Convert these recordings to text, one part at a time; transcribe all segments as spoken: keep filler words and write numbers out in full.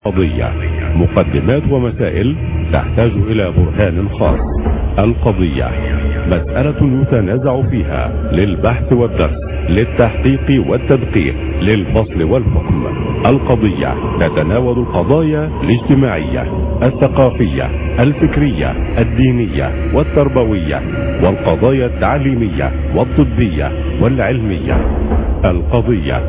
قضية مقدمات ومسائل تحتاج إلى برهان خاص. القضية مسألة يتنازع فيها للبحث والدرس، للتحقيق والتدقيق، للفصل والحكم. القضية تتناول القضايا الاجتماعية، الثقافية، الفكرية، الدينية والتربوية، والقضايا التعليمية والطبية والعلمية. القضية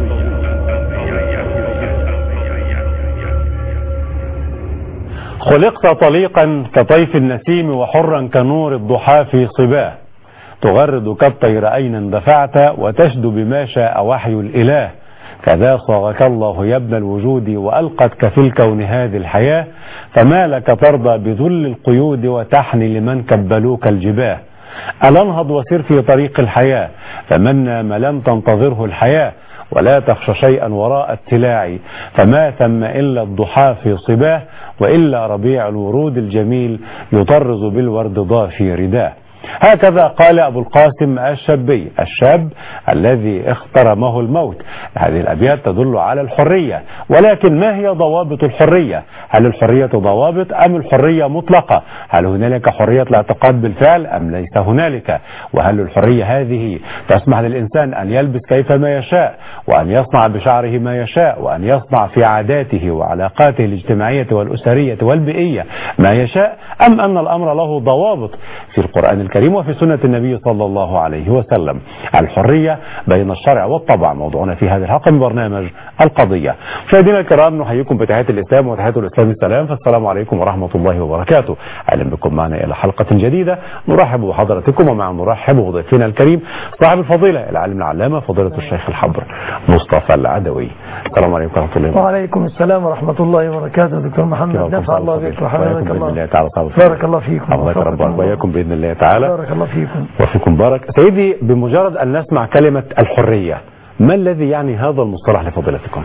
خلقت طليقا كطيف النسيم وحرا كنور الضحى في صباه، تغرد كالطير أين اندفعت وتشدو بما شاء وحي الإله. كذا صاغك الله يا ابن الوجود وألقتك في الكون هذه الحياة، فما لك ترضى بذل القيود وتحني لمن كبلوك الجباه. ألا انهض وسر في طريق الحياة، فمن نام لم تنتظره الحياة، ولا تخشى شيئا وراء التلاع، فما ثم إلا الضحى في صباه، وإلا ربيع الورود الجميل يطرز بالورد ضافي رداه. هكذا قال أبو القاسم الشابي، الشاب الذي اخترمه الموت. هذه الأبيات تدل على الحرية، ولكن ما هي ضوابط الحرية؟ هل الحرية ضوابط أم الحرية مطلقة؟ هل هنالك حرية الاعتقاد بالفعل أم ليس هنالك؟ وهل الحرية هذه تسمح للإنسان أن يلبس كيفما يشاء، وأن يصنع بشعره ما يشاء، وأن يصنع في عاداته وعلاقاته الاجتماعية والأسرية والبيئية ما يشاء، أم أن الأمر له ضوابط في القرآن الكريم وفي سنة النبي صلى الله عليه وسلم؟ الحرية بين الشرع والطبع موضوعنا في هذه الحلقة من برنامج القضية. مشاهدينا الكرام، نحييكم بتحية الإسلام وتحية الإسلام السلام، فالسلام عليكم ورحمة الله وبركاته. أهلا بكم معنا إلى حلقة جديدة. نرحب بحضراتكم ومع نرحب بضيفنا الكريم صاحب الفضيلة العالم العلامة فضيلة الشيخ الحبر مصطفى العدوي. السلام عليكم ورحمة الله وبركاته. وعليكم السلام ورحمة الله وبركاته. دكتور محمد، نفع الله بك وحفظك الله. بارك الله فيكم. الله يربك وإياكم بإذن الله تعالى. بارك الله فيكم. وفيكم بارك. سيدي، بمجرد أن نسمع كلمة الحرية، ما الذي يعني هذا المصطلح لفضيلتكم؟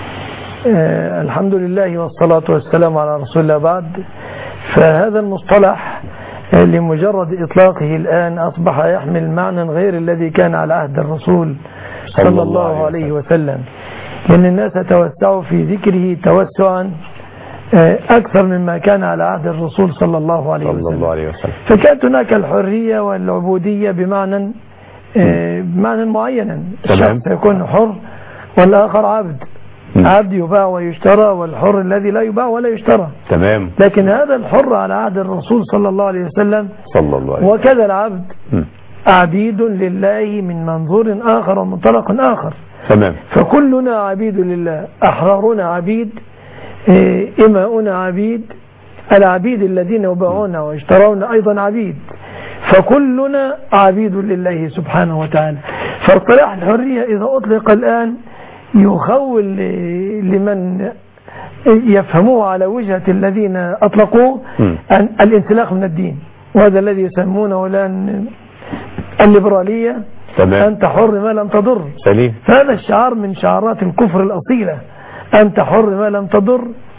آه الحمد لله والصلاة والسلام على رسول الله. بعد، فهذا المصطلح آه لمجرد إطلاقه الآن أصبح يحمل معنى غير الذي كان على عهد الرسول صلى, صلى الله عليه وسلم، لأن الناس توسعوا في ذكره توسعا أكثر مما كان على عهد الرسول صلى الله عليه وسلم, الله عليه وسلم. فكانت هناك الحرية والعبودية بمعنى بمعنى معينا، الشخص يكون حر والآخر عبد. م. عبد يباع ويشترى، والحر الذي لا يباع ولا يشترى. تمام. لكن هذا الحر على عهد الرسول صلى الله عليه وسلم صلى الله عليه وسلم. وكذا العبد م. عبيد لله من منظور آخر ومنطلق آخر. تمام. فكلنا عبيد لله، أحرارنا عبيد، إماؤنا عبيد، العبيد الذين يباعون ويشترون أيضا عبيد، فكلنا عبيد لله سبحانه وتعالى. فاصطلاح الحرية إذا أطلق الآن يخول لمن يفهموه على وجهة الذين أطلقوه أن الانسلاخ من الدين، وهذا الذي يسمونه الآن الليبرالية. تمام. أنت حر ما لم تضر. سليم. فهذا الشعار من شعارات الكفر الأصيلة، أنت حر ما لم تضر.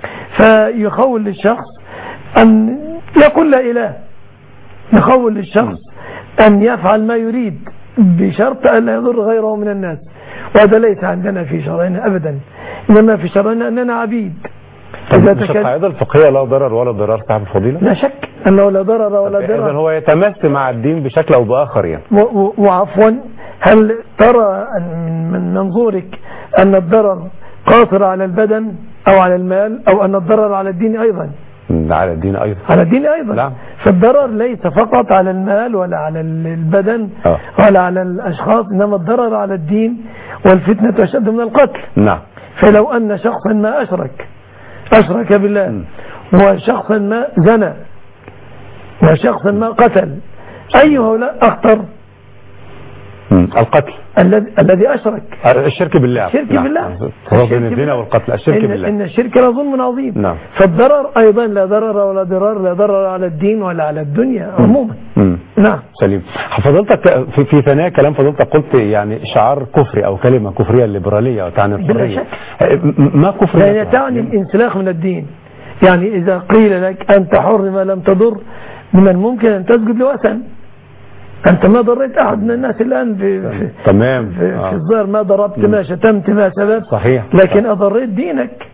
فيخول للشخص أن يقول لا إله، يخول للشخص أن يفعل ما يريد بشرط أن لا يضر غيره من الناس، وهذا ليس عندنا في شرعنا أبدا، إنما في شرعنا أننا عبيد. إذا القاعدة الفقهية لا ضرر ولا ضرار صاحب الفضيلة؟ لا شك أنه لا ضرر ولا ضرار. إذن هو يتمس مع الدين بشكل أو بآخر يعني. وعفوا، هل ترى من منظورك أن الضرر قاصر على البدن أو على المال، أو أن الضرر على الدين أيضا؟ على الدين أيضا. على الدين أيضا. نعم. فالضرر ليس فقط على المال ولا على البدن أوه. ولا على الأشخاص، إنما الضرر على الدين، والفتنة أشد من القتل. نعم. فلو أن شخصا ما أشرك أشرك بالله، م. وشخصا ما زنى، وشخصا ما قتل، أي هؤلاء أخطر؟ القتل الذي الذي أشرك. الشرك بالله. الشرك نعم. بالله. بين الزنا والقتل. الشرك إن بالله. إن الشرك لظلم عظيم. نعم. فالضرر أيضا لا ضرر ولا ضرار، لا ضرر على الدين ولا على الدنيا عموما. نعم. سليم. فضلتك في, في ثنايا كلام فضلتك قلت يعني شعار كفري أو كلمة كفرية الليبرالية وتعني الحرية. ما كفر؟ يعني تعني الانسلاخ من الدين. يعني إذا قيل لك أنت حر ما لم تضر، من الممكن أن تسجد لوثن. أنت ما ضريت أحد من الناس الآن في, في تمام في, آه. في الظاهر ما ضربت ما شتمت ما سببت. صحيح. لكن أضريت دينك،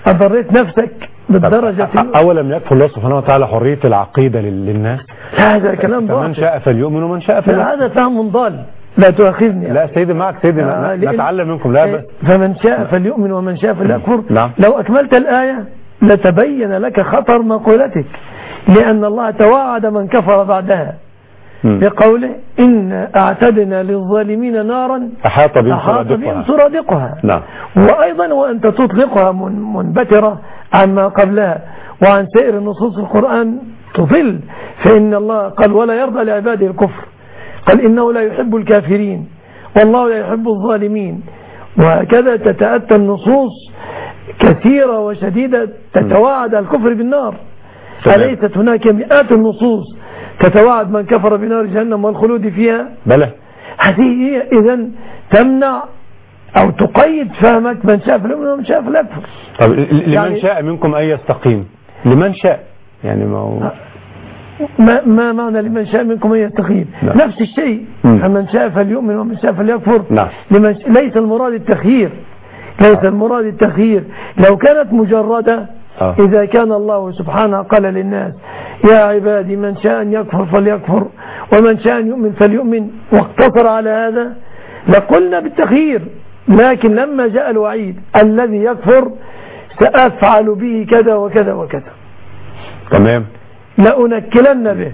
أضريت نفسك بالدرجة. أولم يكفر الله سبحانه وتعالى حرية العقيدة لل- للناس؟ هذا كلام فمن باطل. شاء فليؤمن ومن شاء لا، فليكفر. هذا فهم ضال، لا تؤاخذني. لا سيدي معك سيدي، آه، لأن- نتعلم منكم. لا بس فمن شاء فليؤمن ومن شاء فليكفر. نعم. لو أكملت الآية لتبين لك خطر مقولتك، لأن الله توعد من كفر بعدها مم. بقوله إن أعتدنا للظالمين نارا أحاط بهم أحاط بهم سرادقها. سرادقها. نعم. وأيضا وأنت تطلقها من- منبترة عما قبلها وعن سائر نصوص القرآن تضل، فإن الله قال ولا يرضى لعباده الكفر، قال إنه لا يحب الكافرين والله لا يحب الظالمين. وهكذا تتأتى النصوص كثيرة وشديدة تتواعد الكفر بالنار. تمام. أليست هناك مئات النصوص تتواعد من كفر بنار جهنم والخلود فيها؟ بلى. هذه هي إذن تمنع أو تقيد فهمك من شاء فليؤمن ومن شاء فليكفر. طب ل- لمن يعني شاء منكم أن يستقيم؟ لمن شاء يعني ما هو ما, ما معنى لمن شاء منكم أن يستقيم؟ نعم. نفس الشيء. مم. فمن شاء فليؤمن ومن شاء فليكفر. نعم. لمن ش... ليس المراد التخيير، ليس المراد التخيير. لو كانت مجردة آه. إذا كان الله سبحانه قال للناس يا عبادي من شاء أن يكفر فليكفر ومن شاء أن يؤمن فليؤمن واقتصر على هذا لقلنا بالتخيير. لكن لما جاء الوعيد الذي يكفر سأفعل به كذا وكذا وكذا، تمام. لأنكلن به،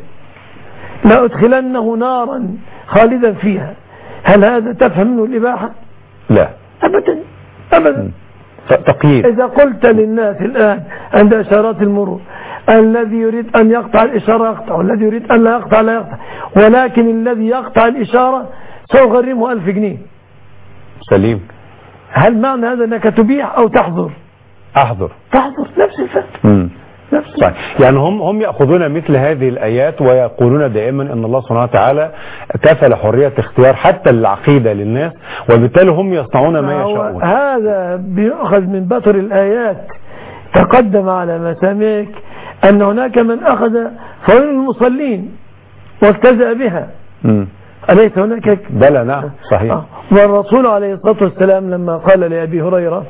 لأدخلنه نارا خالدا فيها. هل هذا تفهم منه الإباحة؟ لا أبدا أبدا. ت- تقييد. إذا قلت للناس الآن عند إشارات المرور الذي يريد أن يقطع الإشارة يقطع، والذي يريد أن لا يقطع لا يقطع، ولكن الذي يقطع الإشارة سأغرمه ألف جنيه، سليم. هل معنى هذا أنك تبيح أو تحظر؟ أحضر. تحظر. نفس الفهم. مم. نفس صحيح. يعني هم هم يأخذون مثل هذه الآيات ويقولون دائما أن الله سبحانه وتعالى كفل حرية اختيار حتى العقيدة للناس، وبالتالي هم يصنعون ما يشاءون. هذا بيأخذ من بطر الآيات. تقدم على مسامعك أن هناك من أخذ فوائد المصلين واجتزأ بها. مم. أليس هناك؟ بلى نعم صحيح. آه. والرسول عليه الصلاة والسلام لما قال لأبي هريرة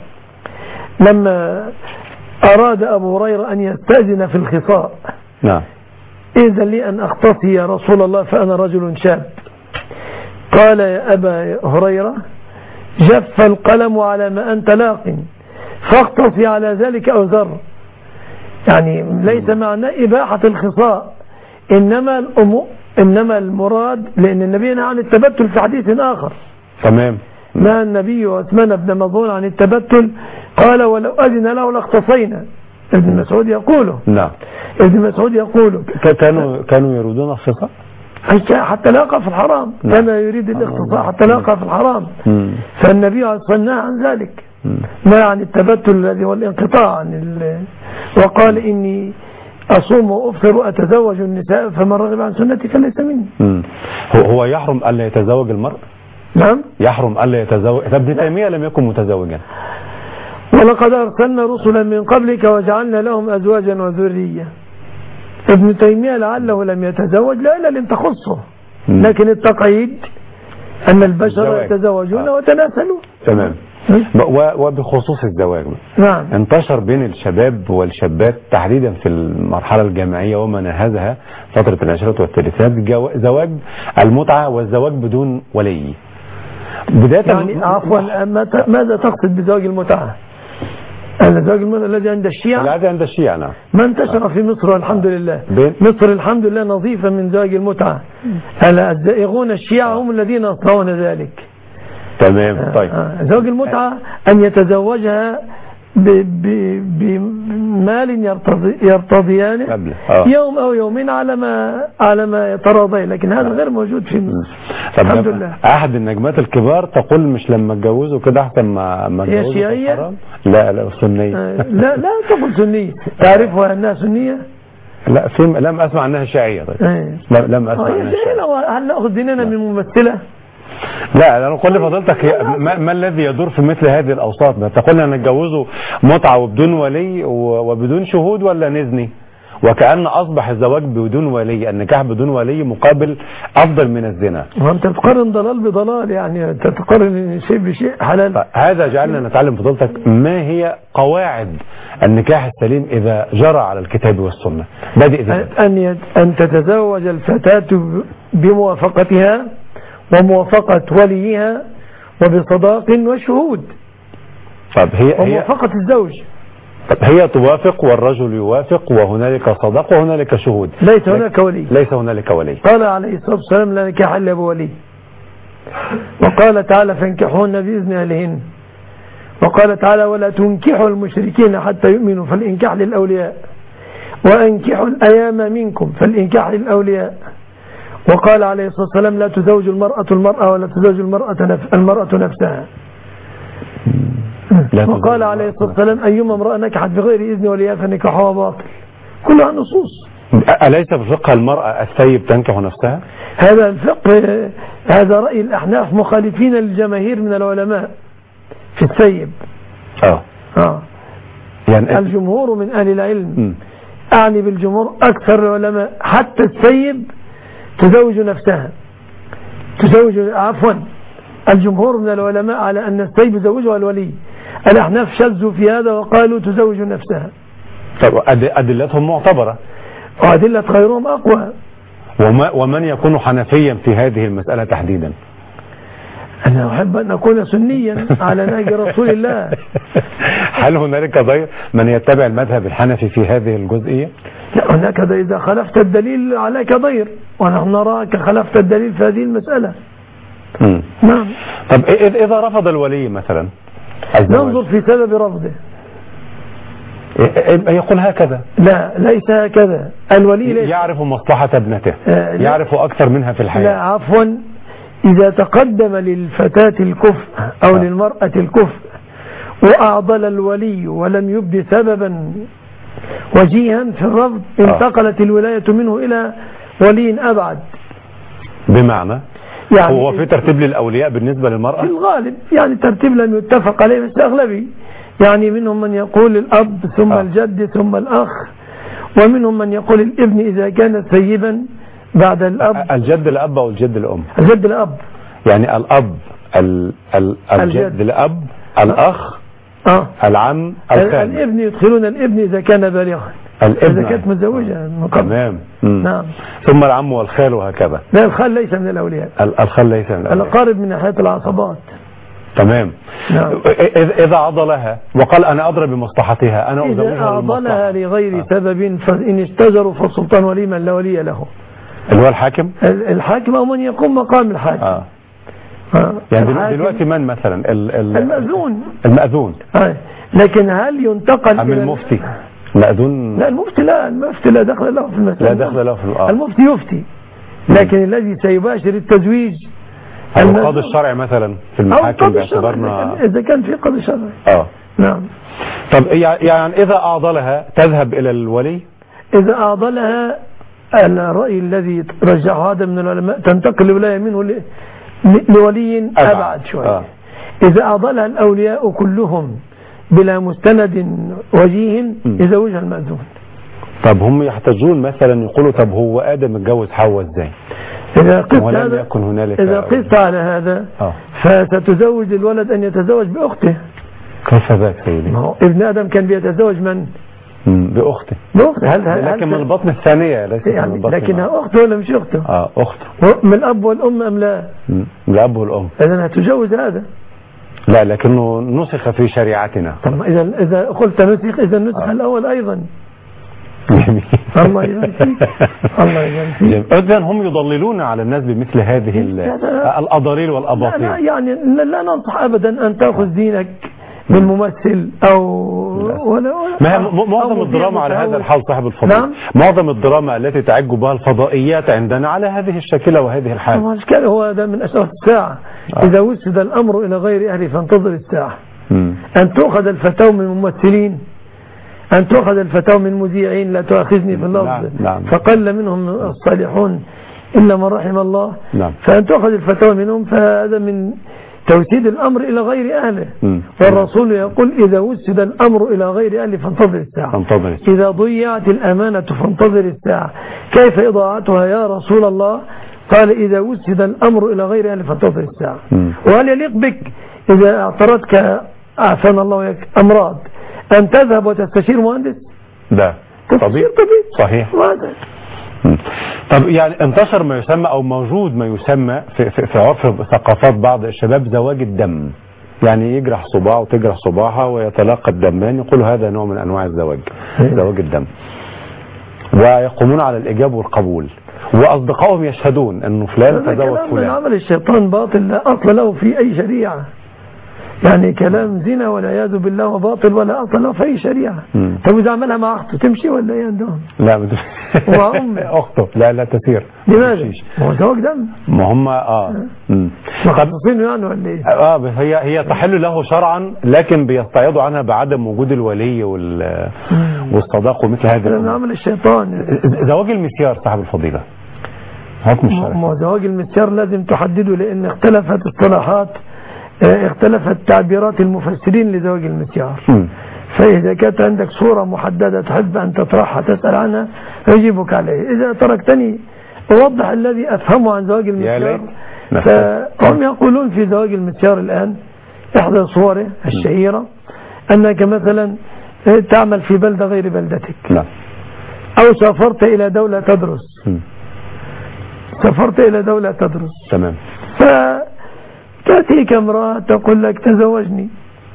لما أراد أبو هريرة أن يستأذن في الخصاء نعم. إذن لي أن أختصي يا رسول الله فأنا رجل شاب. قال يا أبا هريرة جف القلم على ما أنت لاق فاختصي على ذلك أو ذر. يعني ليس معنى إباحة الخصاء، إنما الأمور إنما المراد، لأن النبي نهى عن التبتل في حديث آخر. تمام. نهى النبي عثمان بن مظعون عن التبتل قال ولو أذن له لاختصينا. ابن مسعود يقوله. نعم. ابن مسعود يقوله ك- كانوا كانوا يريدون الخصاء حتى لا يقع في الحرام. نعم. كان يريد الاختصاء حتى لا يقع في الحرام. مم. فالنبي عليه الصلاة والسلام نهى عن ذلك، مم. نهى عن التبتل الذي هو الانقطاع عن ال... وقال إني أصوم وأفطر وأتزوج النساء فمن رغب عن سنتي فليس مني. مم. هو هو يحرم ألا يتزوج المرء؟ نعم. يحرم ألا يتزوج. ابن تيمية لم يكن متزوجا. ولقد أرسلنا رسلا من قبلك وجعلنا لهم أزواجا وذرية. ابن تيمية لعله لم يتزوج لا إلا لم تخصه، مم. لكن التقييد أن البشر الزواج. يتزوجون آه. وتناسلون. تمام. و- وبخصوص الزواج نعم. انتشر بين الشباب والشابات تحديدا في المرحلة الجامعية وما ناهزها فترة العشرات والثلاثينات جو- زواج المتعة والزواج بدون ولي. بداية يعني عفوا ماذا ماذا تقصد بزواج المتعة؟ الزواج المتعة الذي عند الشيعة العادة عند الشيعة. نعم. ما انتشر في مصر والحمد لله. بين- مصر الحمد لله نظيفة من زواج المتعة. ألا الزائغون الشيعة هم الذين يصنعون ذلك. تمام. طيب. آه. زواج المتعة أن يتزوجها بمال يرتضي يرتضيانه قبل. آه. يوم أو يومين على ما على ما يتراضي، لكن هذا غير موجود في مصر. طب الحمد لله. أحد النجمات الكبار تقول مش لما اتجوزوا كده أحسن ما ما هي اتجوزوا شيعية؟ في الحرام؟ لا لا سنية. آه. لا لا تقول سنية. تعرفها أنها سنية؟ لا في لم أسمع أنها شيعية. طيب. آه. لا- لم أسمع آه. أنها شيعية. هل هل نأخذ ديننا من ممثلة؟ لا انا اقول لفضيلتك هي- ما, ما الذي يدور في مثل هذه الاوساط؟ ما تقولنا نتجوزه متعه وبدون ولي و- وبدون شهود ولا نزني وكأن أصبح الزواج بدون ولي، النكاح بدون ولي مقابل أفضل من الزنا. وأنت تقارن ضلال بضلال، يعني تقارن شيء بشيء حلال. هذا جعلنا نتعلم فضيلتك ما هي قواعد النكاح السليم إذا جرى على الكتاب والسنة. بادئ أن أن تتزوج الفتاة بموافقتها وموافقة وليها وبصداق وشهود. طب هي وموافقة هي الزوج. طب هي توافق والرجل يوافق وهنالك صداق وهنالك شهود. ليس هناك ولي. ليس هنالك ولي. قال عليه الصلاة والسلام لا نكاح إلا بولي. وقال تعالى فانكحوهن بإذن أهلهن. وقال تعالى ولا تنكحوا المشركين حتى يؤمنوا فالإنكاح للأولياء وأنكحوا الأيام منكم فالإنكاح للأولياء. وقال عليه الصلاة والسلام لا تزوج المرأة المرأة ولا تزوج المرأة نف... المرأة نفسها. وقال عليه الصلاة والسلام أيما امرأة نكحت بغير إذن وليها فنكاحها باطل. كلها نصوص. أليس بفقه المرأة الثيب تنكح نفسها؟ هذا الفقه، هذا رأي الأحناف مخالفين للجماهير من العلماء في الثيب. آه. آه. يعني الجمهور من أهل العلم م. أعني بالجمهور أكثر العلماء حتى الثيب تزوج نفسها تزوج عفوا الجمهور من العلماء على أن الثيب يزوجها الولي. الأحناف شذوا في هذا وقالوا تزوج نفسها. طب أدلتهم معتبرة وأدلة غيرهم أقوى. وما ومن يكون حنفيا في هذه المسألة تحديدا؟ أنا أحب أن أكون سنيا على نهج رسول الله. هل هنالك ضير من يتبع المذهب الحنفي في هذه الجزئية؟ لا، هناك إذا خلفت الدليل عليك ضير، ونحن نراك خلفت الدليل في هذه المسألة. مم. نعم. طب إذا رفض الولي مثلا ننظر في سبب رفضه. يقول هكذا. لا، ليس هكذا. الولي ليس يعرف مصلحة ابنته. آه يعرف أكثر منها في الحياة. لا عفوا، إذا تقدم للفتاة الكفء أو آه. للمرأة الكفء وأعضل الولي ولم يبدي سببا وجيها في الرفض انتقلت آه. الولاية منه إلى ولي أبعد. بمعنى يعني هو في ترتيب للأولياء بالنسبة للمرأة؟ في الغالب يعني ترتيب لم يتفق عليه بس أغلبي، يعني منهم من يقول الأب ثم آه. الجد ثم الأخ، ومنهم من يقول الابن إذا كان ثيبا بعد الأب. الجد الأب أو الجد الأم؟ الجد الأب. يعني الأب ال ال الجد الأب الأخ آه. العم الخال. الابن يدخلون الابن إذا كان بالغا، الابن إذا كانت متزوجة من قبل. تمام. نعم. ثم العم والخال وهكذا. لا، الخال ليس من الأولياء. الخال ليس من الأولياء. الأقارب من ناحية العصبات. تمام. نعم. إذا عضلها وقال أنا أدرى بمصلحتها أنا أزوجها. إذا عضلها لغير آه. سبب فإن اشتجروا فالسلطان ولي من لا ولي له. اللي هو الحاكم؟ الحاكم أو من يقوم مقام الحاكم. آه. آه. يعني دلوقتي من مثلا المأذون. المأذون. آه. لكن هل ينتقل أم المفتي؟ المأذون. لا، المفتي لا المفتي لا دخل له في المسألة. لا دخل له في الأمر. المفتي يفتي، لكن الذي سيباشر التزويج القاضي الشرعي مثلا في المحاكم باعتبارنا إذا كان في قاضي شرعي. اه نعم. طب يعني إذا أعضلها تذهب إلى الولي؟ إذا أعضلها الرأي الذي رجحه هذا من العلماء تنتقل الولاية منه لولي أبعد شوية. آه. إذا أعضلها الأولياء كلهم بلا مستند وجيه يزوجها المأذون. طب هم يحتاجون مثلا يقولوا طب هو آدم اتجوز حواء ازاي؟ إذا قست ولم يكن هنالك إذا قست على هذا آه. فستزوج الولد أن يتزوج بأخته. كيف ذاك سيدي؟ ما هو ابن آدم كان بيتزوج من؟ بأخته. بأخته. هل هل لكن من البطن الثانية ليس يعني من البطن. لكنها أخته ولا مش أخته؟ اه أخته. من الأب والأم أم لا؟ من الأب والأم. إذا هتجوز هذا. لا، لكنه نسخ في شريعتنا. طب إذا إذا قلت نسخ إذا نسخ آه. الأول أيضا. جميل. الله يبارك فيك. الله يبارك فيك. إذا هم يضللون على الناس بمثل هذه الأضاليل والأباطيل. لا يعني لا ننصح أبدا أن تأخذ دينك من ممثل أو ولا ما معظم الدراما على هذا الحال صاحب الفضيلة. نعم؟ معظم الدراما التي تعج بها الفضائيات عندنا على هذه الشكلة وهذه الحال. هو هذا من أشراط الساعة. آه. إذا وسد الأمر إلى غير أهله فانتظر الساعة. م. أن تؤخذ الفتاوى من ممثلين، أن تؤخذ الفتاوى من مذيعين، لا تؤاخذني في اللفظ. نعم. نعم. فقل منهم الصالحون إلا من رحم الله. نعم. فأن تؤخذ الفتاوى منهم فهذا من توسيد الأمر إلى غير أهله. م. والرسول يقول إذا وسد الأمر إلى غير أهله فانتظر الساعة. فانتظر. إذا ضيعت الأمانة فانتظر الساعة. كيف إضاعتها يا رسول الله؟ قال إذا وسد الأمر إلى غير أهله فانتظر الساعة. م. وهل يليق بك إذا اعترضك أعفانا الله وياك أمراض أن تذهب وتستشير مهندس؟ ده طبيعي. صحيح. ماذا؟ طب يعني انتشر ما يسمى او موجود ما يسمى في, في, في عرف ثقافات بعض الشباب زواج الدم، يعني يجرح صباعه وتجرح صباعها ويتلاقى الدمان، يقولوا هذا نوع من انواع الزواج، زواج الدم، ويقومون على الاجابه والقبول، واصدقائهم يشهدون انه فلان تزوج فلان. عمل الشيطان باطل لا اصل له في اي شريعه، يعني كلام زنا والعياذ بالله وباطل ولا اصل له في اي شريعه. طب اذا عملها مع اخته تمشي ولا ايه عندهم؟ لا ما ومع امه اخته لا لا تسير. لماذا؟ هو زواج دم. ما هم اه مخصصينه يعني ولا ايه؟ اه بس هي هي تحل له شرعا، لكن بيستعيضوا عنها بعدم وجود الولي وال والصداق ومثل هذه الامور. عمل الشيطان. زواج المسيار صاحب الفضيله حكم الشرع. ما زواج المسيار لازم تحدده، لان اختلفت اصطلاحات، اختلفت تعبيرات المفسرين لزواج المسيار. م. فإذا كانت عندك صورة محددة تحب أن تطرحها تسأل عنها يجيبك عليه. إذا تركتني أوضح الذي أفهمه عن زواج المسيار. فهم يقولون في زواج المسيار الآن إحدى صوره الشهيرة أنك مثلا تعمل في بلدة غير بلدتك. لا. أو سافرت إلى دولة تدرس. م. سافرت إلى دولة تدرس. تمام. ف تأتيك امرأة تقول لك تزوجني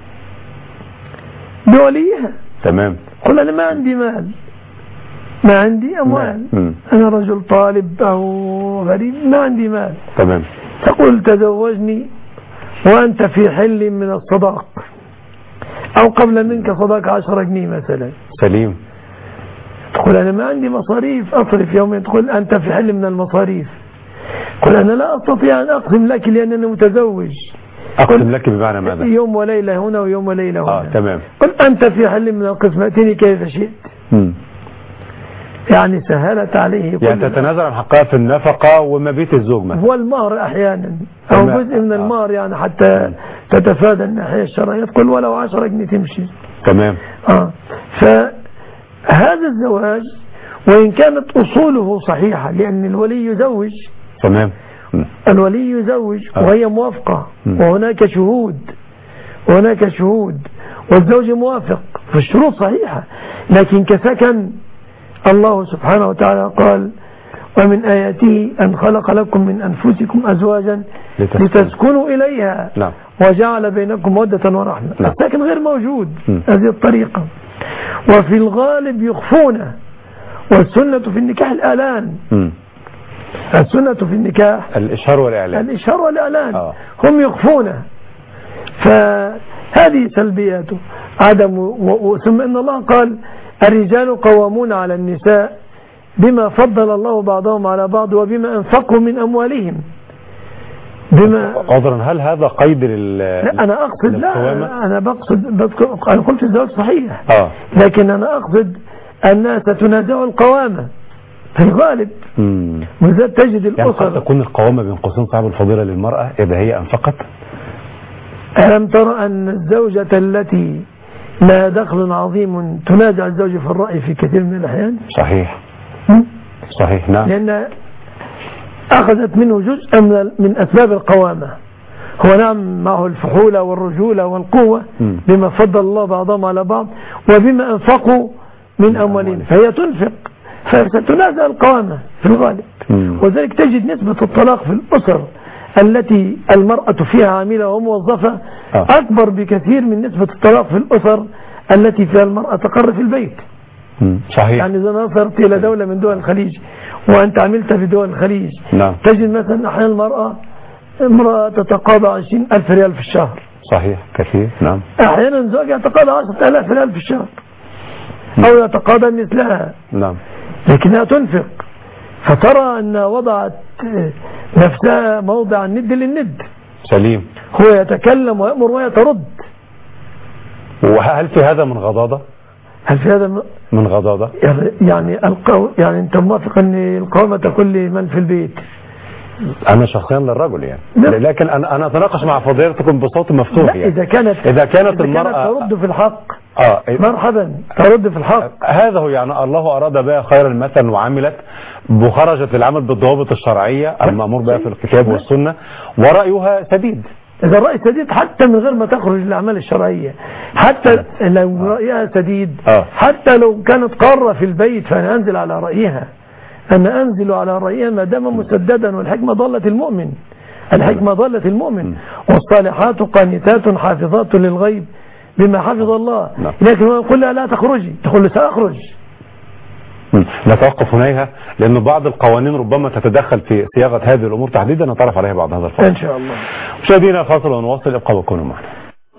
بوليها. تمام. قل أنا ما عندي مال، ما عندي أموال، أنا رجل طالب أو غريب ما عندي مال. تمام. تقول تزوجني وأنت في حل من الصداق، أو قبل منك صداق عشرة جنيه مثلا. سليم. تقول أنا ما عندي مصاريف أصرف يومين، تقول أنت في حل من المصاريف. قل أنا لا أستطيع أن أقسم لك لأنني متزوج. أقسم لك بمعنى ماذا؟ يوم وليلة هنا ويوم وليلة هنا. آه تمام. قل أنت في حل من القسمتين كيف شئت. م. يعني سهلت عليه. يعني تتنازل عن حقها في النفقة ومبيت الزوج مثلا. هو المهر أحيانا أو جزء من المهر، يعني حتى م. تتفادى الناحية الشرعية تقول ولو عشرة جنيه تمشي. تمام. آه. فهذا الزواج وإن كانت أصوله صحيحة، لأن الولي يزوج. تمام. الولي يزوج وهي موافقة وهناك شهود وهناك شهود والزوج موافق فالشروط صحيحة، لكن كسكن الله سبحانه وتعالى قال ومن آياته أن خلق لكم من أنفسكم أزواجا لتسكنوا, لتسكنوا إليها. لا. وجعل بينكم مودة ورحمة. السكن غير موجود م. هذه الطريقة. وفي الغالب يخفونه، والسنة في النكاح الآلان. م. السنة في النكاح الإشهار والإعلان. الإشهار والإعلان. آه. هم يخفونه، فهذه سلبياته عدم. ثم إن الله قال الرجال قوامون على النساء بما فضل الله بعضهم على بعض وبما أنفقوا من أموالهم. بما عذرا هل هذا قيد لل لا أنا أقصد لا أنا بقصد أنا قلت الزواج صحيح. آه. لكن أنا أقصد الناس تنازع القوامة في الغالب. وذات تجد الأسر يعني قد تكون القوامة بين قوسين صعب الفضيلة للمرأة إذا هي أنفقت. ألم ترى أن الزوجة التي لها دخل عظيم تنازع الزوج في الرأي في كثير من الأحيان؟ صحيح. صحيح. نعم. لأن أخذت منه جزء من, من أسباب القوامة. هو نعم معه الفحولة والرجولة والقوة م. بما فضل الله بعضهم على بعض وبما أنفقوا من أموالهم، فهي تنفق فستنازع القوامة في الغالب. م. وذلك تجد نسبة الطلاق في الأسر التي المرأة فيها عاملة وموظفة آه. أكبر بكثير من نسبة الطلاق في الأسر التي فيها المرأة تقر في البيت. م. صحيح. يعني إذا نظرت إلى دولة من دول الخليج وأنت عملت في دول الخليج نعم. تجد مثلا أحيانا المرأة امرأة تتقاضى عشرين ألف ريال في الشهر. صحيح كثير. نعم. أحيانا زوجها يتقاضى عشرة آلاف ريال في الشهر أو يتقاضى مثلها. نعم. لكنها تنفق، فترى أنها وضعت نفسها موضع الند للند. سليم. هو يتكلم ويأمر وهي ترد. وهل في هذا من غضاضة؟ هل في هذا من غضاضة؟ يعني القو... يعني أنت موافق أن القوامة تكون لمن في البيت، انا شخصيا للرجل يعني، لكن انا انا اتناقش مع فضيلتكم بصوت مفتوح يعني. اذا كانت اذا كانت إذا المرأة كانت ترد في الحق اه مرحبا، ترد في الحق. هذا هو يعني الله اراد بها خيرا مثلا وعملت وخرجت للعمل بالضوابط الشرعيه المامور بها في الكتاب والسنه ورأيها سديد. إذا الرأي سديد حتى من غير ما تخرج للأعمال الشرعية، حتى لو رأيها سديد، حتى لو كانت قارة في البيت فأنا أنزل على رأيها، أنا أنزل على رأيها ما دام مسددا، والحكمة ضلت المؤمن، الحكمة ضلت المؤمن، والصالحات قانتات حافظات للغيب بما حفظ الله. لكن هو يقول لها لا تخرجي، تقول له سأخرج. نتوقف هناك لأن بعض القوانين ربما تتدخل في صياغة هذه الأمور تحديدا، نتعرف عليها بعد هذا الفصل إن شاء الله. مشاهدينا فاصل ونواصل، ابقوا وكونوا معنا.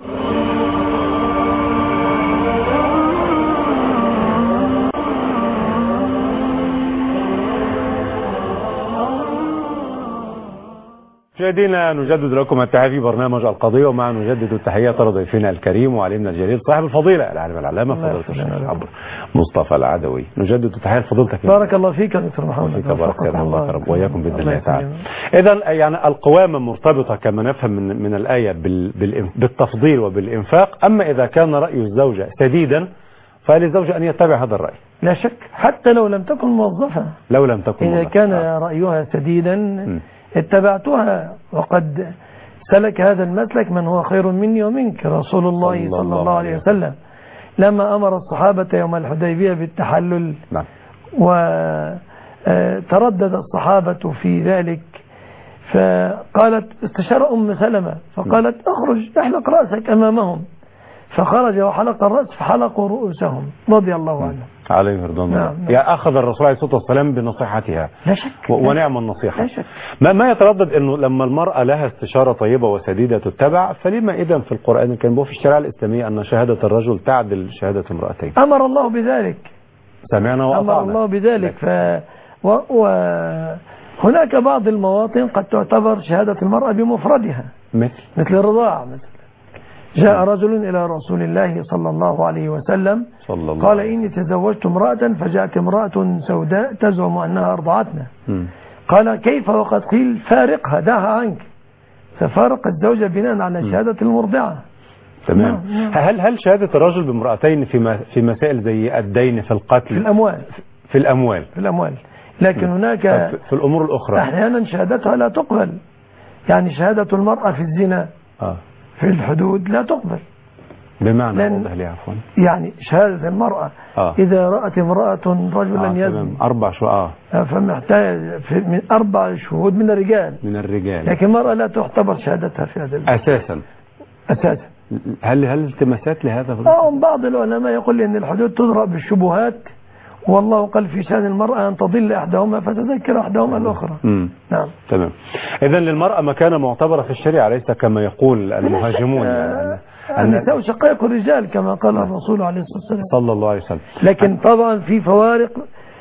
مشاهدينا نجدد لكم التحية في برنامج القضية، ومع نجدد التحية لضيفنا الكريم وعلمنا الجليل صاحب الفضيلة العالم العلامة فضيلة الشيخ عبد مصطفى العدوي. نجدد التحية لفضيلتك. بارك الله فيك يا دكتور محمد. فيك بارك الله وكرم وإياكم بإذن الله تعالى. إذا يعني القوامة مرتبطة كما نفهم من من الآية بالتفضيل وبالإنفاق، أما إذا كان رأي الزوجة سديدا فللزوج أن يتبع هذا الرأي لا شك، حتى لو لم تكن موظفة، لو لم تكن إذا موظفة. كان رأيها سديدا م. اتبعتها، وقد سلك هذا المسلك من هو خير مني ومنك، رسول الله صلى, صلى الله, الله عليه وسلم لما أمر الصحابة يوم الحديبية بالتحلل نعم. وتردد الصحابة في ذلك، فقالت استشار أم سلمة فقالت اخرج احلق رأسك أمامهم، فخرج وحلق الرأس فحلقوا رؤوسهم رضي الله عنهم عليه رضوان الله. نعم. يا أخذ الرسول عليه الصلاة والسلام بنصيحتها لا شك، ونعم النصيحة. لا شك. ما, ما يتردد أنه لما المرأة لها استشارة طيبة وسديدة تتبع، فلما إذا في القرآن الكريم وفي الشريعة الإسلامية أن شهادة الرجل تعدل شهادة امرأتين؟ أمر الله بذلك، سمعنا وأطعنا. أمر الله بذلك. ف... و... وهناك بعض المواطن قد تعتبر شهادة المرأة بمفردها، مثل مثل الرضاعة مثلا. جاء رجل إلى رسول الله صلى الله عليه وسلم صلى الله قال إني تزوجت امرأة فجاءت امرأة سوداء تزعم أنها أرضعتنا. م. قال كيف وقد قيل فارقها دعها عنك، ففارق الزوجة بناء على شهادة المرضعة. تمام. هل هل شهادة الرجل بامرأتين في في مسائل زي الدين في القتل في الأموال في الأموال في الأموال لكن م. هناك في الأمور الأخرى أحيانا شهادتها لا تقبل، يعني شهادة المرأة في الزنا آه. في الحدود لا تقبل. بمعنى واضح لي عفوا، يعني شهادة المرأة آه. إذا رأت امرأة رجلا آه يزني أربع شهود آه. فمحتاج من أربع شهود من الرجال من الرجال لكن المرأة لا تعتبر شهادتها في هذا البيت. أساسا أساسا هل هل التماسات لهذا؟ آه بعض العلماء يقول إن الحدود تضرب بالشبهات، والله قال في شأن المرأة أن تضل إحداهما فتذكر إحداهما الأخرى. مم. نعم. تمام. إذا للمرأة مكانة معتبرة في الشريعة، ليس كما يقول المهاجمون يعني النساء شقائق الرجال كما قال الرسول عليه الصلاة والسلام صلى الله عليه وسلم. لكن طبعا في فوارق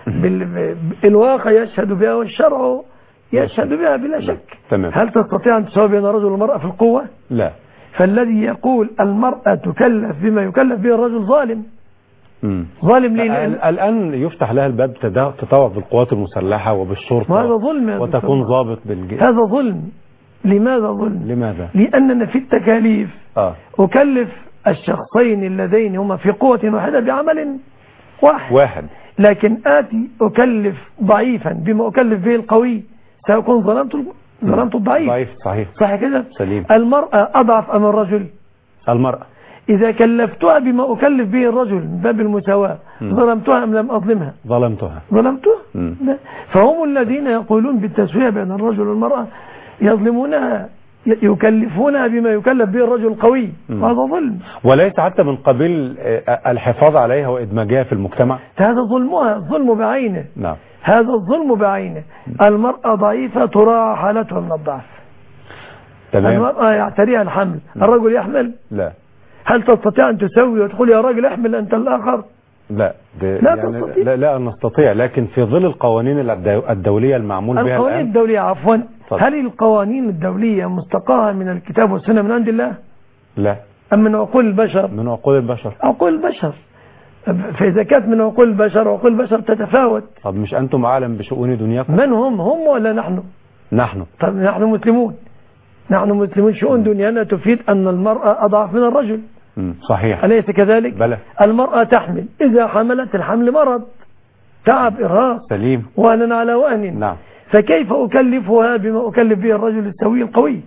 بالواقع يشهد بها والشرع يشهد بها بلا شك. تمام. هل تستطيع أن تساوي بين الرجل والمرأة في القوة؟ لا. فالذي يقول المرأة تكلف بما يكلف به الرجل ظالم. مم. ظالم ليه؟ الآن يفتح لها الباب تطوع بالقوات المسلحة وبالشرطة، هذا ظلم وتكون ضابط بالجيش. هذا ظلم. لماذا ظلم؟ لماذا؟ لأننا في التكاليف آه. أكلف الشخصين اللذين هما في قوة واحدة بعمل واحد واحد لكن آتي أكلف ضعيفا بما أكلف به القوي سيكون ظلمت ظلمت الضعيف. ضعيف صحيح صح كده؟ سليم. المرأة أضعف أم الرجل؟ المرأة. إذا كلفتها بما أكلف به الرجل من باب المساواة ظلمتها أم لم أظلمها؟ ظلمتها. ظلمتها. فهم الذين يقولون بالتسوية بين الرجل والمرأة يظلمونها، يكلفونها بما يكلف به الرجل القوي، وهذا ظلم. وليس حتى من قبيل الحفاظ عليها وإدماجها في المجتمع. هذا ظلمها، الظلم بعينه. نعم. هذا الظلم بعينه. المرأة ضعيفة تراعى حالتها من الضعف. تمام. المرأة يعتريها الحمل، الرجل يحمل؟ لا. هل تستطيع أن تسوي وتقول يا راجل احمل أنت الآخر؟ لا لا, يعني لا لا نستطيع، لكن في ظل القوانين الدولية المعمول بها الآن. القوانين الدولية عفوا طبعا. هل القوانين الدولية مستقاة من الكتاب والسنة من عند الله؟ لا. أم من عقول البشر؟ من عقول البشر. عقول البشر. فإذا كانت من عقول البشر وعقول البشر تتفاوت. طب مش أنتم أعلم بشؤون دنياكم؟ من هم؟ هم ولا نحن؟ نحن طب نحن مسلمون، نحن مسلمون. شؤون دنيانا تفيد أن المرأة أضعف من الرجل. صحيح. أليس كذلك؟ بلى. المرأة تحمل، إذا حملت الحمل مرض، تعب، إرهاق، سليم، وهنا على وهن. نعم. فكيف أكلفها بما أكلف به الرجل السوي القوي؟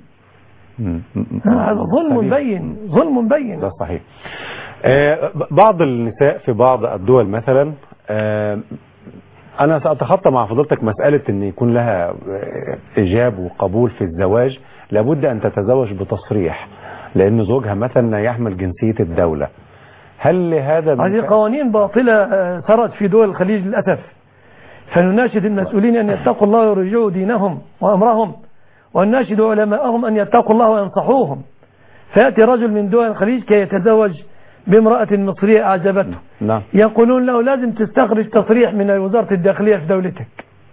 هذا ظلم بين، ظلم بين. ده صحيح. آه بعض النساء في بعض الدول مثلا، آه أنا سأتخطى مع فضيلتك مسألة أن يكون لها إجاب وقبول في الزواج، لابد أن تتزوج بتصريح لأن زوجها مثلا يحمل جنسية الدولة. هل لهذا هذه قوانين باطلة سرت في دول الخليج للأسف، فنناشد المسؤولين أن يتقوا الله ويرجعوا دينهم وأمرهم، ونناشد علماءهم أن يتقوا الله وينصحوهم. فيأتي رجل من دول الخليج كي يتزوج بامرأة مصرية أعجبته، نعم. يقولون له لازم تستخرج تصريح من وزارة الداخلية في دولتك.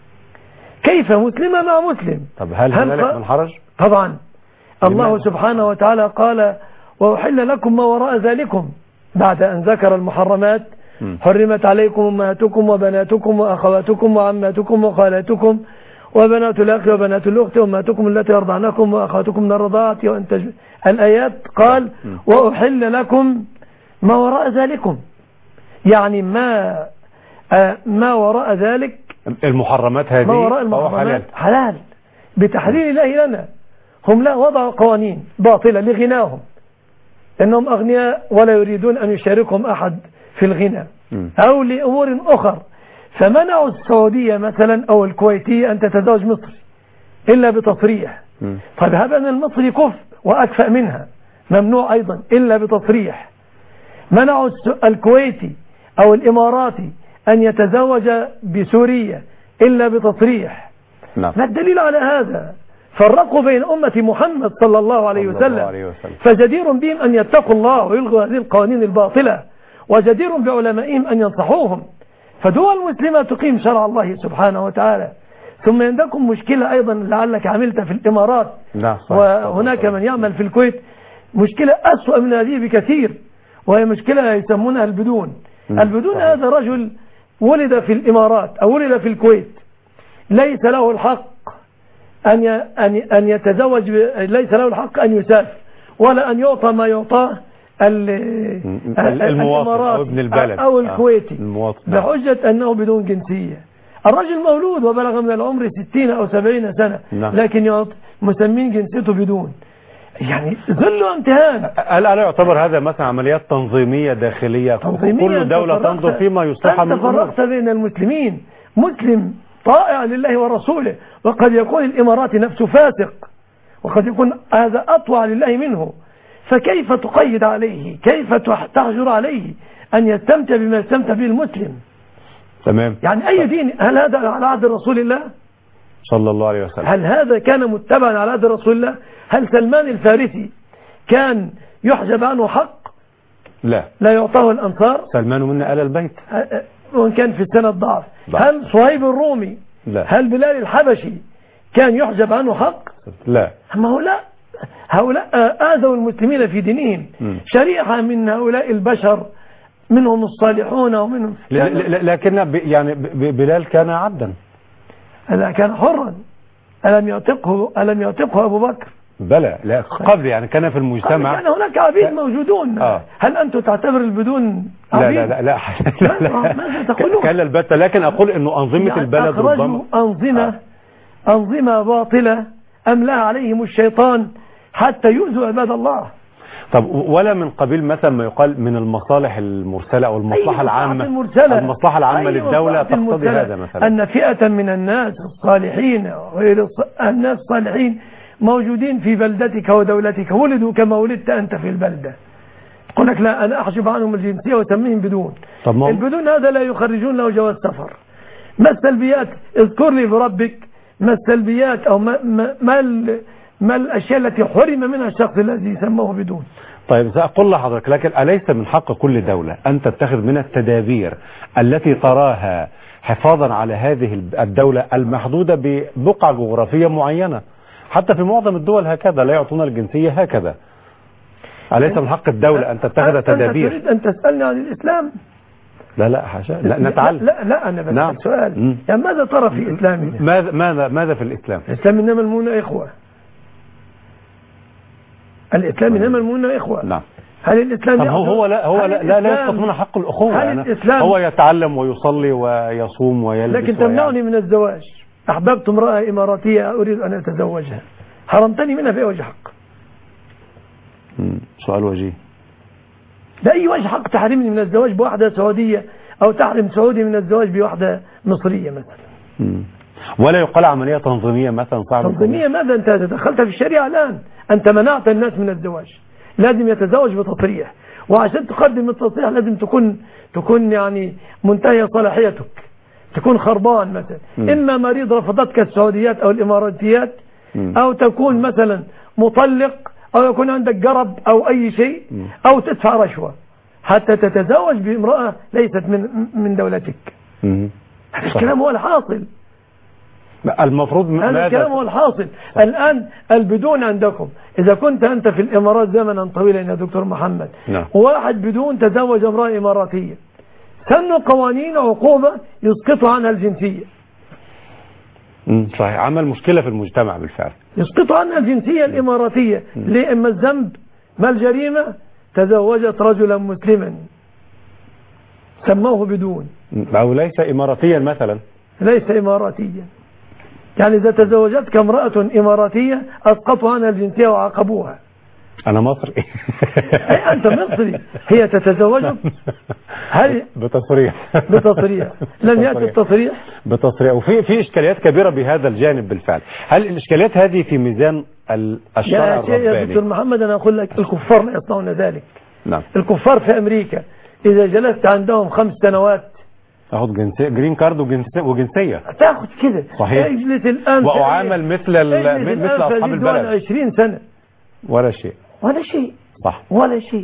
كيف مسلمة مع مسلم؟ طب هل هنالك من حرج؟ طبعا. الله سبحانه وتعالى قال وأحل لكم ما وراء ذلكم، بعد أن ذكر المحرمات حرمت عليكم أمهاتكم وبناتكم وأخواتكم وعماتكم وخالاتكم وبنات الأخ وبنات الأخت وأمهاتكم التي أرضعنكم وأخواتكم من الرضاعة وأن الآيات قال وأحل لكم ما وراء ذلكم، يعني ما آه ما وراء ذلك المحرمات هذه، ما وراء المحرمات حلال, حلال بتحليل الله لنا. هم لا وضعوا قوانين باطلة لغناهم، إنهم أغنياء ولا يريدون أن يشاركهم أحد في الغنى أو لأمور أخرى، فمنعوا السعودية مثلا أو الكويتية أن تتزوج مصري إلا بتصريح. طيب هذا أن المصري كفء وأكفأ منها، ممنوع أيضا إلا بتصريح. منعوا الكويتي أو الإماراتي أن يتزوج بسورية إلا بتصريح. نعم. ما الدليل على هذا؟ فرقوا بين أمة محمد صلى الله عليه صلى وسلم. الله عليه وسلم. فجدير بهم أن يتقوا الله ويلغوا هذه القوانين الباطلة، وجدير بعلمائهم أن ينصحوهم. فدول مسلمة تقيم شرع الله سبحانه وتعالى. ثم عندكم مشكلة أيضا لعلك عملت في الإمارات، نعم. وهناك من يعمل في الكويت، مشكلة أسوأ من هذه بكثير، وهي مشكلة يسمونها البدون. البدون هذا رجل ولد في الإمارات أو ولد في الكويت، ليس له الحق أن أن يتزوج، ليس له الحق أن يسافر ولا أن يعطى ما يعطاه المواطن أو ابن البلد أو الكويتي بحجة أنه بدون جنسية. الرجل مولود وبلغ من العمر ستين أو سبعين سنة، لكن مسمين جنسيته بدون، يعني ذل وامتهان. هل ألا يعتبر هذا مثلا عمليات تنظيمية داخلية؟ تنظيمية كل دولة تنظر فيما يصلح من الأمور. أنت فرقت بين المسلمين، مسلم طائع لله ورسوله، وقد يكون الإماراتي نفسه فاسق، وقد يكون هذا أطوع لله منه، فكيف تقيد عليه؟ كيف تحجر عليه أن يستمتع بما يستمتع به المسلم؟ تمام. يعني أي دين؟ هل هذا على عهد رسول الله صلى الله عليه وسلم؟ هل هذا كان متبعا على عهد رسول الله؟ هل سلمان الفارسي كان يحجب عنه حق؟ لا، لا يعطاه الأنصار. سلمان من آل البيت وإن كان في السنة الضعف. هل صهيب الرومي؟ لا. هل بلال الحبشي كان يحجب عنه حق؟ لا. أما هؤلاء هؤلاء آذوا المسلمين في دينهم. م. شريحة من هؤلاء البشر، منهم الصالحون ومنهم لكن يعني بلال كان عبدا، لا كان حرا. ألم يعتقه ألم يعتقه أبو بكر؟ بلى، لا قبل، يعني كان في المجتمع كان هناك عبيد موجودون. آه. هل أنتم تعتبر البدون عبيد؟ لا لا لا لا, لا. ماذا تقولون؟ كان البتة، لكن أقول إنه أنظمة يعني البلد ربما أنظمة آه. أنظمة باطلة أملاها عليهم الشيطان حتى يؤذوا عباد الله. طب ولا من قبيل مثلا ما يقال من المصالح المرسلة أو المصلحة العامة، المصلحة العامة للدولة تقتضي هذا مثلا أن فئة من الناس الصالحين غير الناس الصالحين موجودين في بلدتك ودولتك، ولدوا كما ولدت أنت في البلدة، يقول لك لا أنا أحجب عنهم الجنسية وسميهم بدون. البدون هذا لا يخرجون له جواز سفر. ما السلبيات؟ اذكر لي بربك ما السلبيات أو ما, ما, ما, ما الأشياء التي حرم منها الشخص الذي سموه بدون. طيب سأقول لحضرتك، لكن أليس من حق كل دولة أن تتخذ من التدابير التي تراها حفاظا على هذه الدولة المحدودة ببقعة جغرافية معينة؟ حتى في معظم الدول هكذا لا يعطون الجنسية هكذا. أليس من حق الدولة أن تتخذ تدابير؟ أنت تريد أن تسألني عن الإسلام؟ لا لا حاشا، لا نتعلم. لا لا أنا بسأل نعم. سؤال مم. يعني ماذا ترى في إسلامنا؟ ماذا ماذا ماذا في الإسلام؟ الإسلام إنما المؤمنون إخوة. الإسلام إنما المؤمنون إخوة. نعم. هل الإسلام هو هو لا هو لا لا, لا يسقط منه حق الأخوة. هل الإسلام هو يتعلم ويصلي ويصوم ويلبس. لكن تمنعني من الزواج. أحببت امرأة إماراتية أريد أن أتزوجها، حرمتني منها بأي وجه حق؟ سؤال وجيه. بأي وجه حق تحرمني من الزواج بواحدة سعودية أو تحرم سعودي من الزواج بواحدة مصرية مثلا؟ مم. ولا يقال عملية تنظيمية مثلا صعبة؟ تنظيمية ماذا؟ أنت دخلت في الشريعة الآن، أنت منعت الناس من الزواج. لازم يتزوج بتصريح، وعشان تقدم التصريح لازم تكون تكون يعني منتهية صلاحيتك، تكون خربان مثلا. م. إما مريض رفضتك السعوديات أو الإماراتيات، م. أو تكون مثلا مطلق، أو يكون عندك جرب أو أي شيء، م. أو تدفع رشوة حتى تتزوج بامرأة ليست من من دولتك. هذا الكلام هو الحاصل. المفروض هذا الكلام هو الحاصل. الآن البدون عندكم، إذا كنت أنت في الإمارات زمنا طويلا يا دكتور محمد، نعم. واحد بدون تزوج امرأة إماراتية، سنوا قوانين عقوبة يسقطوا عنها الجنسية. صحيح، عمل مشكلة في المجتمع بالفعل. يسقطوا عنها الجنسية الإماراتية. ليه؟ إما الذنب ما الجريمة؟ تزوجت رجلا مسلما سموه بدون، أو ليس إماراتيا مثلا. ليس إماراتيا، يعني إذا تزوجتك امرأة إماراتية أسقطوا عنها الجنسية وعاقبوها. أنا مصري. أي أنت مصري، هي تتزوجك هل بتصريح. بتصريح لم يأتي التصريح بتصريح. وفي في إشكاليات كبيرة بهذا الجانب بالفعل. هل الإشكاليات هذه في ميزان الشرع الرباني؟ يا دكتور محمد أنا أقول لك الكفار لا يصنعون ذلك. نعم. الكفار في أمريكا إذا جلست عندهم خمس سنوات تاخد جنسية، جرين كارد وجنسية, وجنسية. تاخد كده. صحيح. اجلس الآن وأعامل مثل مثل أصحاب البلد. عشرين سنة ولا شيء. ولا شيء. صح. ولا شيء.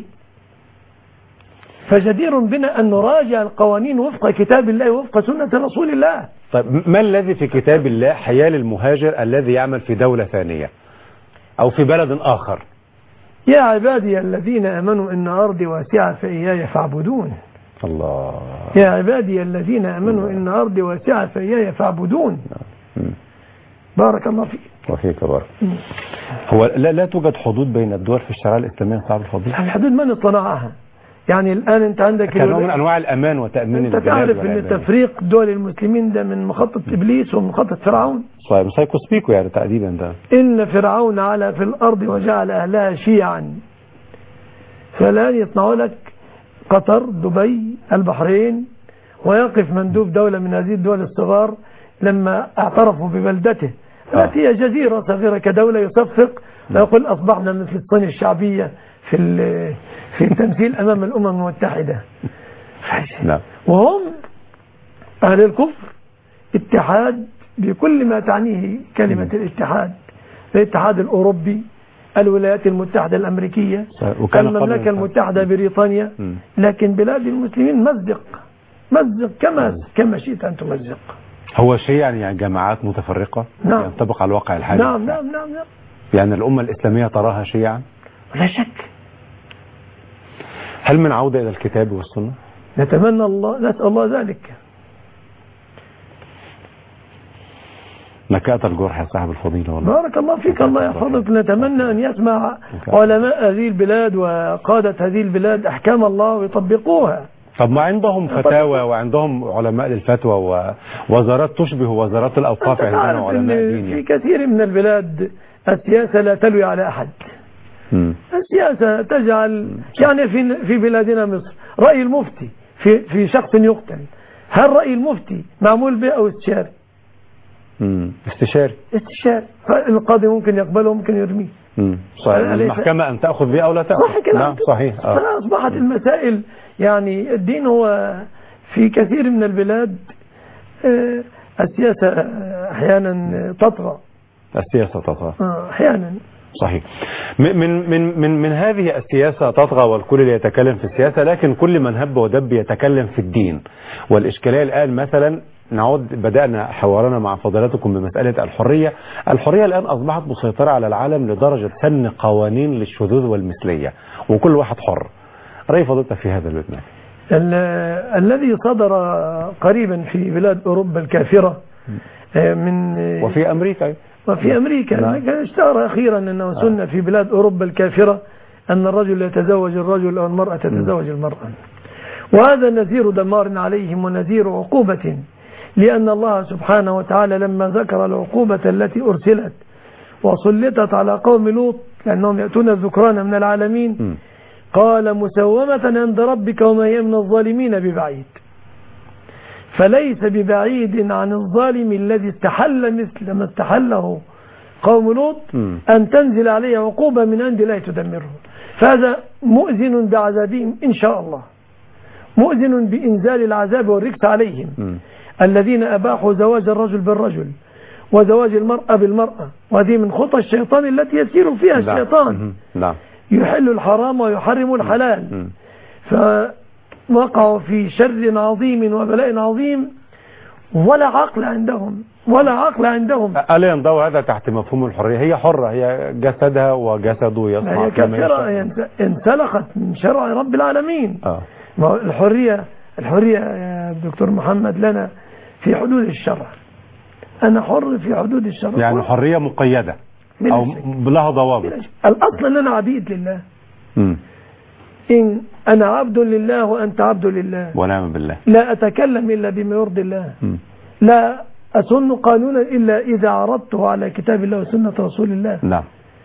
فجدير بنا أن نراجع القوانين وفق كتاب الله وفق سنة رسول الله. طيب ما الذي في كتاب الله حيال المهاجر الذي يعمل في دولة ثانية أو في بلد آخر؟ يا عبادي الذين آمنوا إن أرضي واسعة فإياي فاعبدون. الله. يا عبادي الذين آمنوا إن أرضي واسعة فإياي فاعبدون. بارك الله فيك. وفيك بارك. هو لا لا توجد حدود بين الدول في الشريعة الإسلامية صاحب الفضيل؟ الحدود من صنعها؟ يعني الآن أنت عندك كنوع من أنواع الأمان وتأمين أنت البلاد. تعرف أن تفريق دول المسلمين ده من مخطط إبليس ومن مخطط فرعون. صحيح، سايكو سبيكو يعني تقريبا ده. إن فرعون علا في الأرض وجعل أهلها شيعا. فالآن يصنعوا لك قطر، دبي، البحرين، ويقف مندوب دولة من هذه الدول الصغار لما اعترفوا ببلدته التي هي جزيرة صغيرة كدولة يصفق ويقول أصبحنا مثل الصين الشعبية في في التمثيل أمام الأمم المتحدة. نعم. وهم أهل الكفر اتحاد بكل ما تعنيه كلمة الاتحاد، الاتحاد الأوروبي، الولايات المتحدة الأمريكية، المملكة المتحدة بريطانيا، لكن بلاد المسلمين مزق مزق كما كما شئت أن تمزق. هو شيء يعني جماعات متفرقة نعم. ينطبق على الواقع الحالي. نعم نعم نعم نعم. يعني الأمة الإسلامية تراها شيعا؟ لا شك. هل من عودة إلى الكتاب والسنة؟ نتمنى الله، نسأل الله ذلك. نكأت الجرح يا صاحب الفضيلة والله. بارك الله فيك، الله يحفظك. نتمنى أن يسمع علماء هذه البلاد وقادة هذه البلاد أحكام الله ويطبقوها. طب ما عندهم فتاوى وعندهم علماء للفتوى ووزارات تشبه وزارات الأوقاف عندنا وعلماء دين. في كثير من البلاد السياسة لا تلوي على أحد. م. السياسة تجعل يعني في في بلادنا مصر رأي المفتي في في شخص يقتل، هل رأي المفتي معمول به أو استشاري؟ امم استشاري. استشاري. القاضي ممكن يقبله وممكن يرميه. امم صحيح. المحكمة أن تأخذ به أو لا تأخذ. صح كده. نعم صحيح. آه. فأصبحت المسائل يعني الدين هو في كثير من البلاد آه السياسة أحيانا تطغى. السياسة تطغى. آه أحيانا. صحيح. من من من من هذه السياسة تطغى والكل يتكلم في السياسة، لكن كل من هب ودب يتكلم في الدين. والإشكالية الآن مثلا نعود، بدأنا حوارنا مع فضلاتكم بمسألة الحرية. الحرية الآن أصبحت مسيطرة على العالم لدرجة سن قوانين للشذوذ والمثلية، وكل واحد حر. رأي فضلتك في هذا الباب؟ الذي صدر قريبا في بلاد أوروبا الكافرة من وفي أمريكا وفي أمريكا كان اشتهر أخيرا أنه سنة في بلاد أوروبا الكافرة أن الرجل يتزوج الرجل أو المرأة تتزوج المرأة، وهذا نذير دمار عليهم ونذير عقوبة، لأن الله سبحانه وتعالى لما ذكر العقوبة التي أرسلت وسلطت على قوم لوط لأنهم يأتون الذكران من العالمين قال مسومة عند ربك وما هي من الظالمين ببعيد. فليس ببعيد عن الظالم الذي استحل مثل ما استحله قوم لوط أن تنزل عليه عقوبة من عند الله تدمره. فهذا مؤذن بعذابهم إن شاء الله، مؤذن بإنزال العذاب والركس عليهم م. الذين أباحوا زواج الرجل بالرجل وزواج المرأة بالمرأة، وهذه من خطى الشيطان التي يسير فيها لا. الشيطان لا. يحل الحرام ويحرم الحلال م. فوقعوا في شر عظيم وبلاء عظيم ولا عقل عندهم ولا عقل عندهم. ألا ينضوي هذا تحت مفهوم الحرية؟ هي حرة، هي جسدها وجسده يصنع هي كثيرة انسلخت من شرع رب العالمين. آه. الحرية الحرية يا دكتور محمد لنا في حدود الشرع، أنا حر في حدود الشرع، يعني حرية مقيدة أو لها ضوابط. الأصل أن أنا عبيد لله م. إن أنا عبد لله وأنت عبد لله ونعم بالله، لا أتكلم إلا بما يرضي الله م. لا أسن قانونا إلا إذا عرضته على كتاب الله وسنة رسول الله. نعم.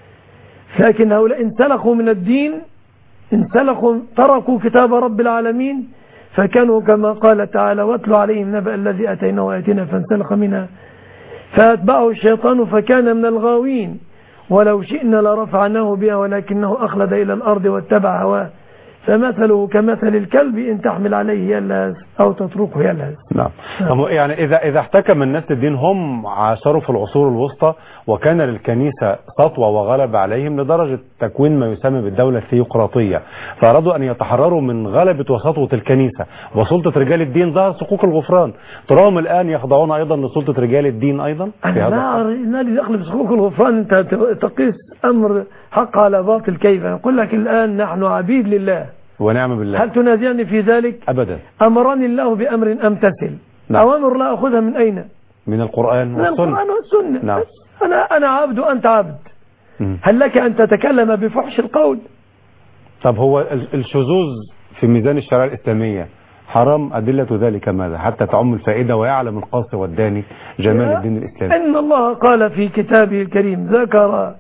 لكن هؤلاء انسلخوا من الدين، انسلخوا تركوا كتاب رب العالمين فكانوا كما قال تعالى واتلوا عليهم نبأ الذي أتيناه آياتنا فانسلخ منها فأتبعه الشيطان فكان من الغاوين ولو شئنا لرفعناه بها ولكنه أخلد إلى الأرض واتبع هواه فمثله كمثل الكلب إن تحمل عليه يلهث أو تتركه يلهث. نعم. نعم. يعني إذا إذا احتكم الناس الدين، هم عاشروا في العصور الوسطى وكان للكنيسة سطوة وغلب عليهم لدرجة تكوين ما يسمى بالدولة الثيوقراطية، فأرادوا أن يتحرروا من غلبة وسطوة الكنيسة وسلطة رجال الدين. ظهر صكوك الغفران، تراهم الآن يخضعون أيضا لسلطة رجال الدين أيضا. أنا لا لي دخل بصكوك الغفران، أنت تقيس أمر حق على باطل كيف؟ يقول لك الآن نحن عبيد لله ونعم بالله. هل تنازعني في ذلك؟ أبدا. أمرني الله بأمر أمتثل. نعم. أوامر لا أخذها من أين؟ من القرآن والسنة. من القرآن والسنة. نعم. أنا أنا عبد وأنت عبد. م. هل لك أن تتكلم بفحش القول؟ طب هو الشذوذ في ميزان الشريعة الإسلامية حرام، أدلة ذلك ماذا حتى تعم الفائدة ويعلم القاصي والداني جمال الدين الإسلامي؟ إن الله قال في كتابه الكريم ذكر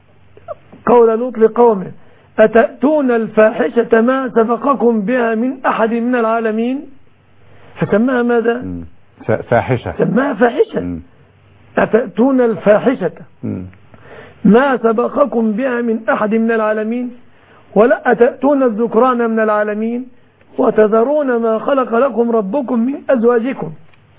قول لوط لقومه أتأتون الفاحشة ما سبقكم بها من أحد من العالمين، فسماها ماذا؟ فاحشة. سماها فاحشة. أتأتون الفاحشة ما سبقكم بها من أحد من العالمين ولا أتأتون الذكران من العالمين وتذرون ما خلق لكم ربكم من أزواجكم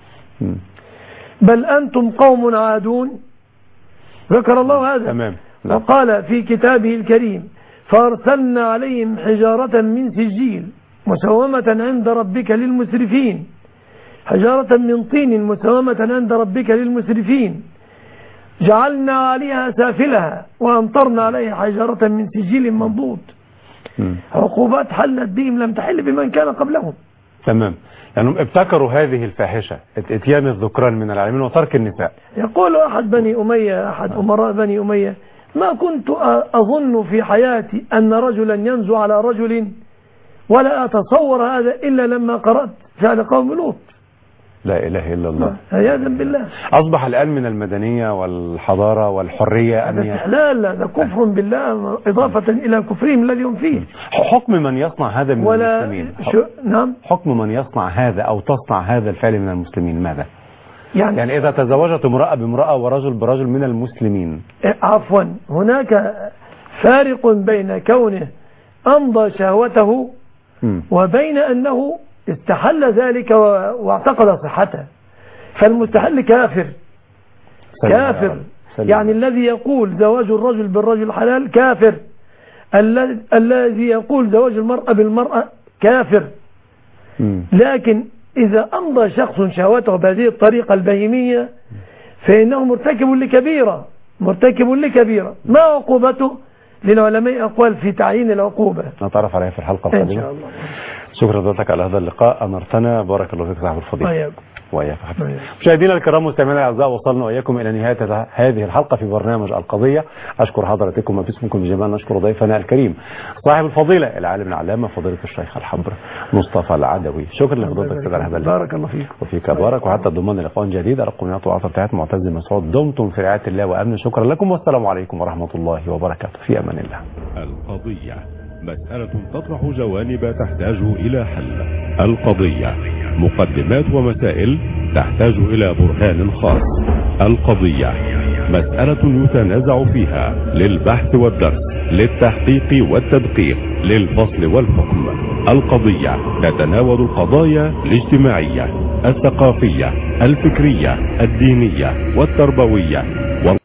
بل أنتم قوم عادون. ذكر الله هذا. تمام. وقال في كتابه الكريم فأرسلنا عليهم حجارة من سجيل مسومة عند ربك للمسرفين، حجارة من طين مسومة عند ربك للمسرفين جعلنا عليها سافلها وأمطرنا عليها حجارة من سجيل منضود. عقوبات حلت بهم لم تحل بمن كان قبلهم. تمام. يعني ابتكروا هذه الفاحشة، اتيان الذكران من العالمين وترك النساء. يقول أحد بني أمية، أحد أمراء بني أمية، ما كنت أظن في حياتي أن رجلا ينزو على رجل ولا أتصور هذا إلا لما قرأت فعل قوم لوط. لا إله إلا الله. عياذا بالله. أصبح الآن من المدنية والحضارة والحرية هذا استحلال، هذا كفر بالله إضافة إلى كفرهم الذي هم فيه. حكم من يصنع هذا من ولا المسلمين شو... نعم. حكم من يصنع هذا أو تصنع هذا الفعل من المسلمين ماذا؟ يعني, يعني إذا تزوجت امرأة بامرأة ورجل برجل من المسلمين. عفوا، هناك فارق بين كونه أمضى شهوته م. وبين أنه استحل ذلك واعتقد صحته. فالمستحل كافر كافر يعني الذي يقول زواج الرجل بالرجل حلال كافر، الذي يقول زواج المرأة بالمرأة كافر. م. لكن إذا أمضى شخص شهوته بهذه الطريقة البهيمية فإنه مرتكب لكبيرة مرتكب لكبيرة. ما عقوبته؟ للعلماء أقوال في تعيين العقوبة نتعرف عليها في الحلقة إن القادمة. شاء الله. شكرا لحضرتك على هذا اللقاء، أنرتنا. بارك الله فيك صاحب الفضيلة. وإياكم. وإياك حبيبي. مشاهدينا الكرام مستمعينا الأعزاء، وصلنا وإياكم إلى نهاية هذه الحلقة في برنامج القضية. أشكر حضراتكم وباسمكم جميعا نشكر ضيفنا الكريم صاحب الفضيلة العالم العلامة فضيلة الشيخ الحبر مصطفى العدوي. شكرا لحضرتك على هذا اللقاء. بارك الله فيك. وفيك بارك، وحتى ضمان لقاء جديد. أرقامات وعطر بتاعت معتز مسعود. دمتم في رعاية الله وأمن. شكرا لكم والسلام عليكم ورحمة الله وبركاته. في أمان الله. القضية مسألة تطرح جوانب تحتاج إلى حل. القضية مقدمات ومسائل تحتاج إلى برهان خاص. القضية مسألة يتنازع فيها للبحث والدرس، للتحقيق والتدقيق، للفصل والحكم. القضية تتناول القضايا الاجتماعية، الثقافية، الفكرية، الدينية والتربوية.